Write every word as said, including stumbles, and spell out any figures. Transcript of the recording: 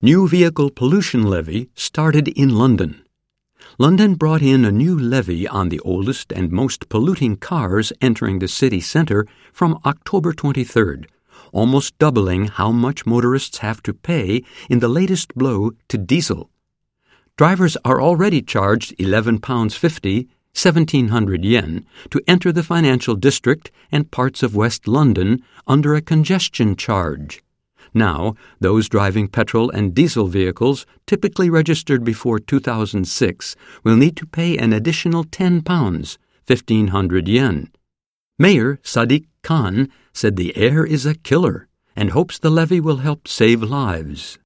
New vehicle pollution levy started in London. London brought in a new levy on the oldest and most polluting cars entering the city centre from October twenty-third, almost doubling how much motorists have to pay in the latest blow to diesel. Drivers are already charged eleven pounds fifty, seventeen hundred yen, to enter the financial district and parts of West London under a congestion charge. Now, those driving petrol and diesel vehicles typically registered before two thousand six will need to pay an additional ten pounds, fifteen hundred yen. Mayor Sadiq Khan said the air is a killer and hopes the levy will help save lives.